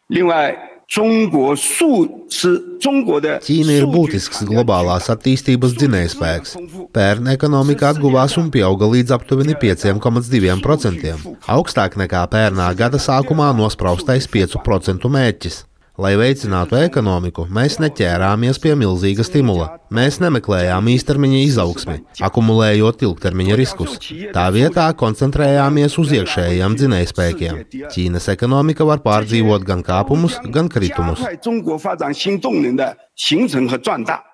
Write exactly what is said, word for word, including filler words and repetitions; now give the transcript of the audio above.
Ķīna ir būtisks globālās attīstības dzinējspēks. Pērn ekonomika atguvās un pieauga līdz aptuveni pieci komats divi procenti, augstāk nekā pērnā gada sākumā nospraustais pieci procenti mērķis. Lai veicinātu ekonomiku, mēs neķērāmies pie milzīga stimula. Mēs nemeklējām īstermiņa izaugsmi, akumulējot ilgtermiņa riskus. Tā vietā koncentrējāmies uz iekšējiem dzinējspēkiem. Ķīnas ekonomika var pārdzīvot gan kāpumus, gan kritumus.